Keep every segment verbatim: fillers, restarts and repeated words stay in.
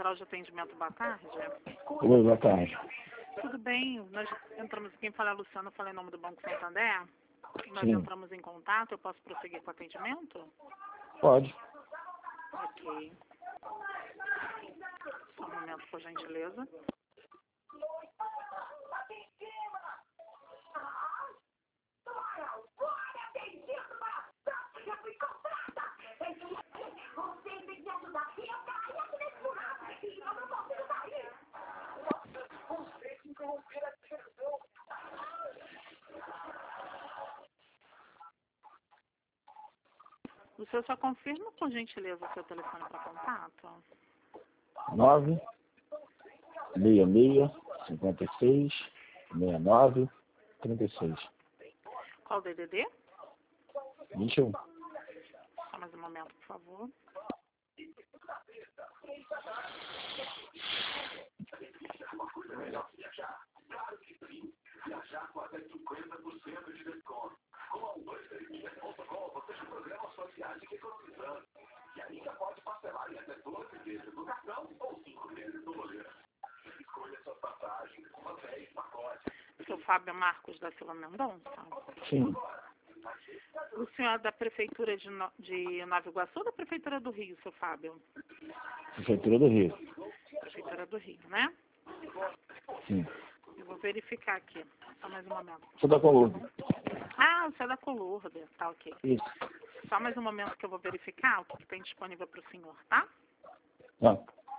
Central de Atendimento, boa tarde. Oi, boa tarde. Tudo bem, nós entramos, quem fala é a Luciana, eu falei em nome do Banco Santander. Nós Sim. entramos em contato, eu posso prosseguir com o atendimento? Pode. Ok. Só um momento, por gentileza. O senhor só confirma, por gentileza, o seu telefone para contato? nove seis seis, cinquenta e seis, sessenta e nove, trinta e seis. Qual o D D D? vinte e um. Só mais um momento, por favor. Seu Fábio Marcos da Silva Mendonça? Sim. O senhor é da Prefeitura de, no... de Nova Iguaçu ou da Prefeitura do Rio, seu Fábio? Prefeitura do Rio. Prefeitura do Rio, né? Sim. Eu vou verificar aqui. Só mais um momento. Sou da Colômbia. Ah, você é da Colômbia. Tá, ok. Isso. Só mais um momento que eu vou verificar o que, que tem disponível para o senhor, tá? Tá.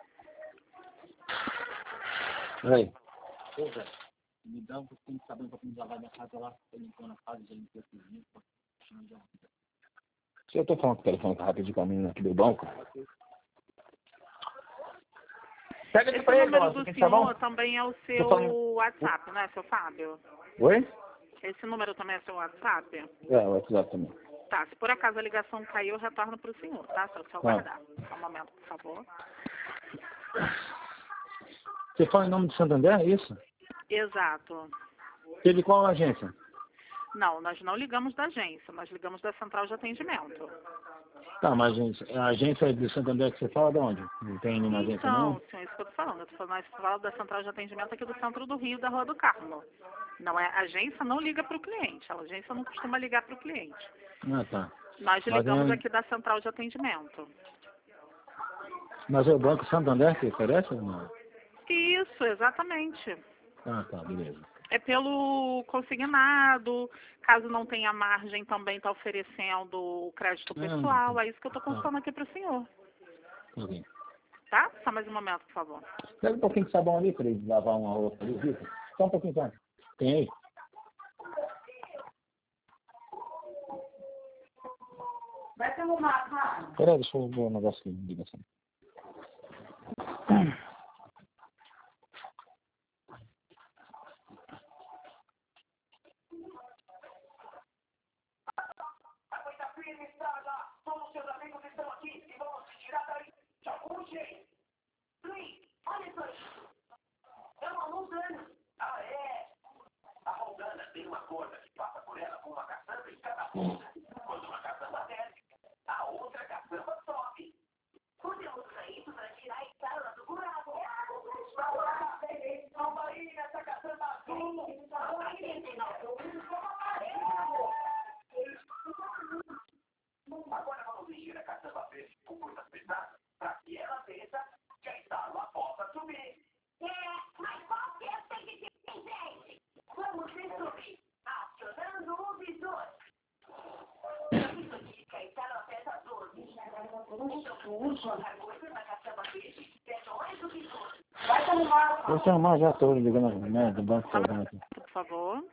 Peraí. Ô, Zé, me dá um pouquinho de sabão pra me lavar minha casa lá, pra limpar na casa, já limpei a cozinha, pô. Se eu tô falando com o telefone tá rapidinho com a menina aqui do banco. Pega aqui Esse pra ele, número mano. do Tem senhor sabão? também é o seu falando- WhatsApp, né, seu Fábio? Oi? Esse número também é seu WhatsApp? É, o WhatsApp também. Tá, se por acaso a ligação cair, eu retorno para o senhor, tá? Só só aguardar. Só um momento, por favor. Você fala em nome de Santander, é isso? Exato. Você de qual agência? Não, nós não ligamos da agência, nós ligamos da central de atendimento. Tá, mas agência, a agência de Santander que você fala de onde? Não tem nenhuma agência Então, não? senhor, isso que eu tô falando. Eu tô falando, nós falamos da central de atendimento aqui do centro do Rio, da Rua do Carmo. Não é, a agência não liga para o cliente, a agência não costuma ligar para o cliente. Ah, tá. Nós Mas ligamos é, aqui da central de atendimento. mas é o Banco Santander que oferece ou não? Isso, exatamente. Ah, tá, beleza. É pelo consignado, caso não tenha margem, também está oferecendo o crédito pessoal. É isso que eu estou consultando aqui para o senhor. Tá bem. Tá? Só mais um momento, por favor. Pega um pouquinho de sabão ali para ele lavar uma outra ali, viu? Só um pouquinho, só. Tem aí? Vai ter uma cara. Peraí, deixa eu ver um negócio aqui, ligação. Você arrumar já, estou ligando, né, do banco Só tá mais, aqui. por favor.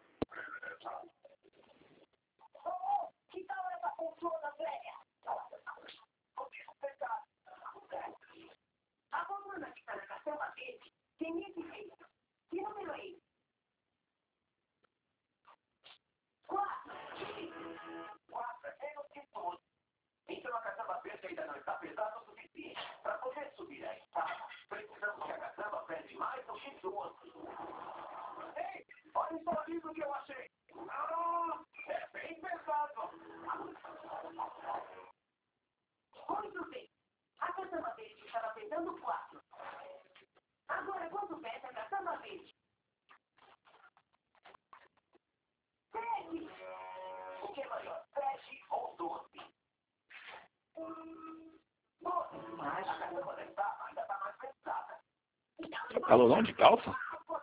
Calorão de calça?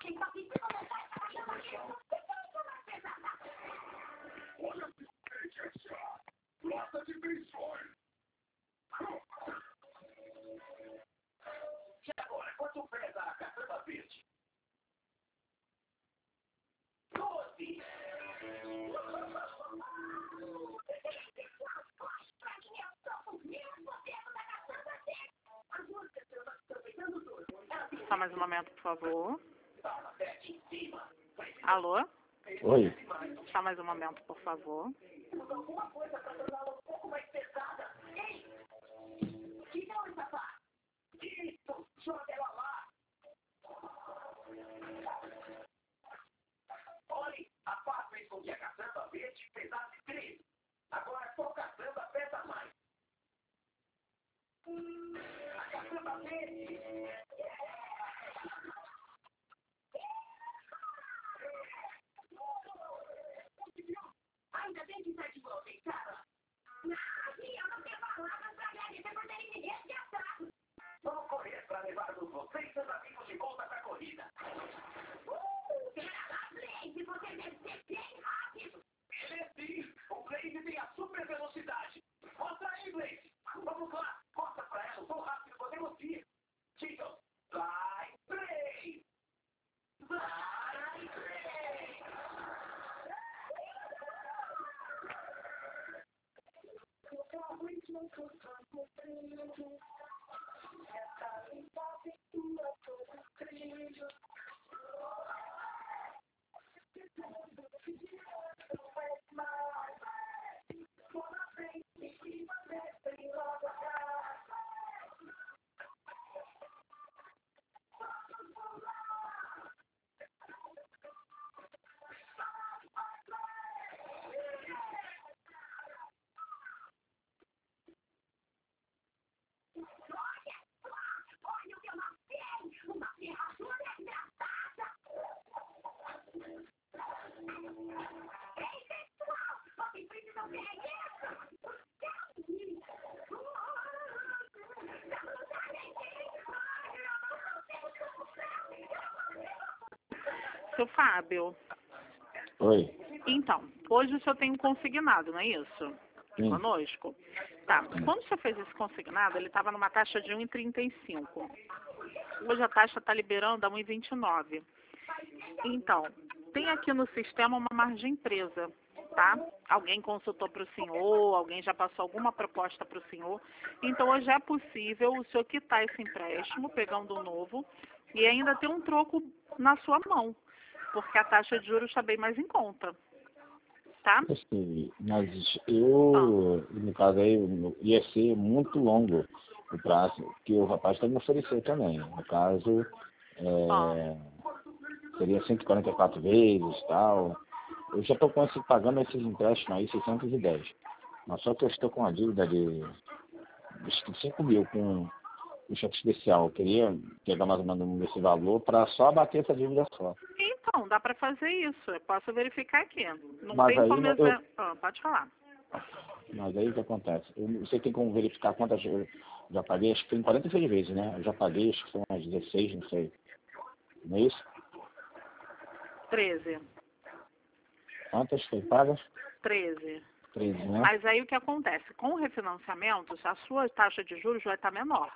Só mais um momento, por favor. Alô? Oi. Só mais um momento, por favor. Seu Fábio. Oi. Então, hoje o senhor tem um consignado, não é isso? Sim. Conosco? Tá. Quando o senhor fez esse consignado, ele estava numa taxa de um vírgula trinta e cinco. Hoje a taxa está liberando a um vírgula vinte e nove. Então, tem aqui no sistema uma margem presa, tá? Alguém consultou para o senhor, alguém já passou alguma proposta para o senhor. Então, hoje é possível o senhor quitar esse empréstimo, pegando um novo, e ainda ter um troco na sua mão, porque a taxa de juros está bem mais em conta, tá? Assim, mas eu, no caso aí, ia ser muito longo o prazo que o rapaz está me oferecendo também. No caso, é, seria cento e quarenta e quatro vezes e tal. Eu já estou pagando esses empréstimos aí, seiscentos e dez. Mas só que eu estou com uma dívida de, de cinco mil com o cheque especial. Eu queria pegar mais ou menos esse valor para só abater essa dívida só. Então, dá para fazer isso. Eu posso verificar aqui. Não Mas tem aí como... eu- exa- Ah, pode falar. Mas aí o que acontece? Eu, você tem como verificar quantas eu já paguei? Acho que tem quarenta e seis vezes, né? Eu já paguei, acho que são umas dezesseis, não sei. Não é isso? treze. Quantas foi pagas? treze. treze, né? Mas aí o que acontece? Com o refinanciamento, a sua taxa de juros vai estar menor.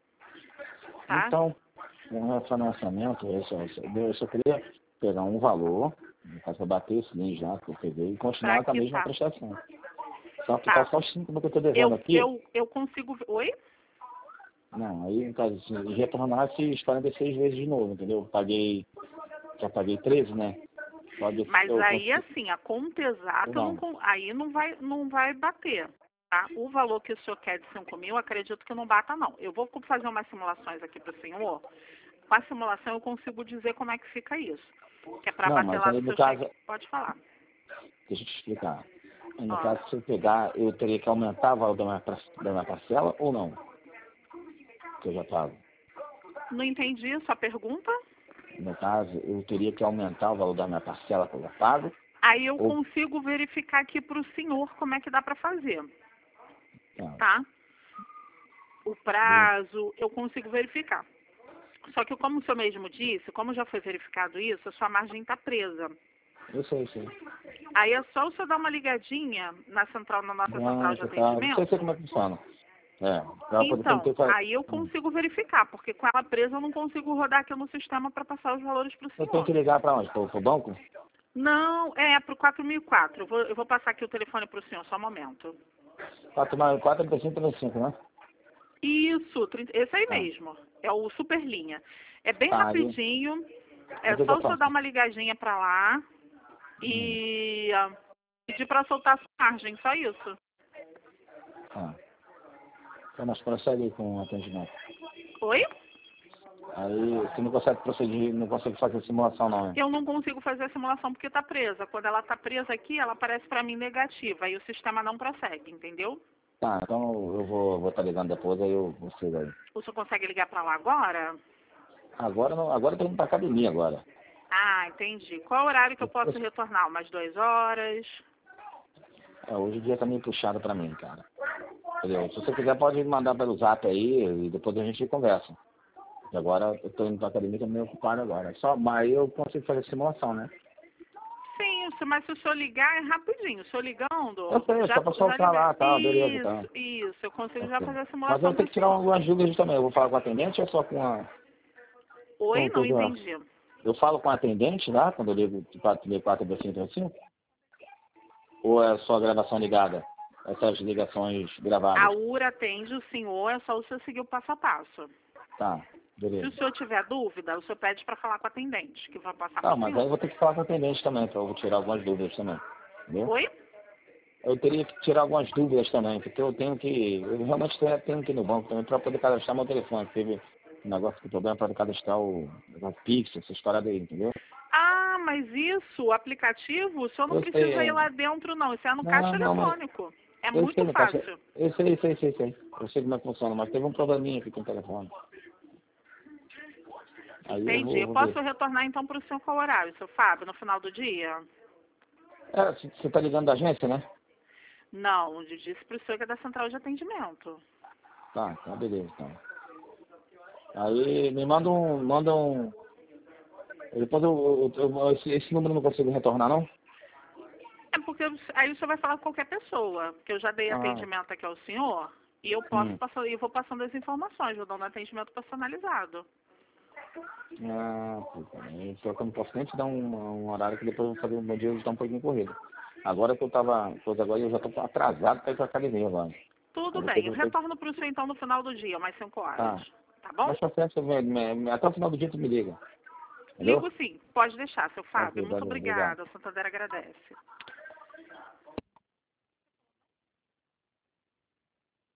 Tá? Então, com o refinanciamento, eu só, eu só queria pegar um valor, no caso, eu bater esse mês já que eu peguei, e continuar Pra com a mesma quitar. prestação. Só que Tá. tá só os cinco mil que eu tô devendo Eu, aqui. eu, eu consigo... Oi? Não, aí, no caso, se retornar esses quarenta e seis vezes de novo, entendeu? Eu paguei, já paguei treze, né? Pode Mas eu aí, consigo- assim, a conta exata, Não. não con- aí não vai, não vai bater. Tá? O valor que o senhor quer de cinco mil, acredito que não bata, não. Eu vou fazer umas simulações aqui para o senhor. Com a simulação eu consigo dizer como é que fica isso. Que é para Não, bater mas lá aí no no seu caso, cheque. Pode falar. deixa eu te explicar. No Ó. caso, se eu pegar, eu teria que aumentar o valor da minha, par- da minha parcela ou não? Que eu já pago. Não entendi a sua pergunta. No caso, eu teria que aumentar o valor da minha parcela que eu já pago. Aí eu Ou... consigo verificar aqui para o senhor como é que dá para fazer. Não. Tá? O prazo, eu consigo verificar. Só que como o senhor mesmo disse, como já foi verificado isso, a sua margem está presa. Eu sei, sei. Aí é só o senhor dar uma ligadinha na central, na nossa central de Não, tá. Não sei, atendimento. sei como é que funciona. É, pra poder Então, ter que... aí eu consigo verificar, porque com ela presa eu não consigo rodar aqui no sistema para passar os valores para o Eu tenho que senhor. ligar para onde? Para o banco? Não, é para o quatro mil e quatro. Eu vou, eu vou passar aqui o telefone para o senhor, só um momento. quatro mais quatro, trinta e cinco, trinta e cinco, né? Isso, trinta esse aí Ah. mesmo. É o Super Linha. É bem Tá, aí. rapidinho. É Mas eu só já o senhor faço. dar uma ligadinha para lá e ah, pedir para soltar a sua margem, só isso. Ah. Então nós prossegue com o atendimento. Oi? Aí você não consegue proceder, não consegue fazer simulação não, né? Eu não consigo fazer a simulação porque está presa. Quando ela está presa aqui, ela aparece para mim negativa e o sistema não prossegue, entendeu? Tá, então eu vou vou estar ligando depois, aí eu vou ser aí. O senhor consegue ligar para lá agora? Agora não, agora eu tô indo pra academia agora. Ah, entendi. Qual horário que eu posso retornar? Umas duas horas? É, hoje o dia tá meio puxado pra mim, cara. Entendeu? Se você quiser pode me mandar pelo zap aí e depois a gente conversa. E agora eu tô indo pra academia, tô meio ocupado agora. Só, mas eu consigo fazer simulação, né? Sim, se- mas se o senhor ligar é rapidinho. O senhor ligando, Eu sei, já, só pra já soltar liga. lá, tá, beleza, tá. Isso, isso. Eu consigo já Ok. fazer a Mas eu simulação vou ter do que tirar senhor. algumas dúvidas também. Eu vou falar com o atendente ou só com a... Oi? Com Não tudo lá? entendi. Eu falo com o atendente lá, quando eu ligo de quatro mil e quatro para cinco cinco? Ou é só a gravação ligada? Essas ligações A gravadas? U R A atende o senhor, é só o senhor seguir o passo a passo. Tá, Se o beleza. senhor tiver dúvida, o senhor pede para falar com o atendente, que vai passar para Tá, o mas aí eu senhor. vou ter que falar com o atendente também, pra eu tirar algumas dúvidas também. Entendeu? Oi? Eu teria que tirar algumas dúvidas também, porque eu tenho que... Eu realmente tenho, tenho que ir no banco também para poder cadastrar meu telefone. Teve um negócio com problema para cadastrar o, o Pix, essa história daí, entendeu? Ah, mas isso, o aplicativo, o senhor não Eu sei, precisa ir é... lá dentro, não. Isso é no Não, caixa não, mas... eletrônico. É Eu sei, muito no caixa... fácil. Eu sei, sei, sei, sei. Eu sei como é que funciona, mas teve um probleminha aqui com o telefone. Aí eu Entendi. vou, Eu vou posso ver. retornar então para o senhor qual horário, seu Fábio, no final do dia? É, você você tá ligando da agência, né? Não, eu disse para o senhor que é da central de atendimento. Tá, tá, beleza, então. Aí me manda um, manda um... Depois eu, eu, eu- esse, esse número eu não consigo retornar, não? É porque aí o senhor vai falar com qualquer pessoa, porque eu já dei Ah, atendimento aqui ao senhor e eu posso hum. passar, eu vou passando as informações, vou dando atendimento personalizado. Ah, puta, só que eu não posso nem te dar um, um horário que depois eu vou fazer um bom dia e estar um pouquinho corrido. Agora que eu tava, coisa agora eu já tô atrasado para ir pra academia agora. Tudo Aí depois bem, eu eu vou ter que... retorno para o senhor então no final do dia, mais cinco horas. Tá, Tá bom? mas tá certo, você me- me- me- até o final do dia tu me liga. Ligo Entendeu? sim, pode deixar, seu Fábio. Ok, Muito valeu, obrigado. obrigada, o Santander agradece.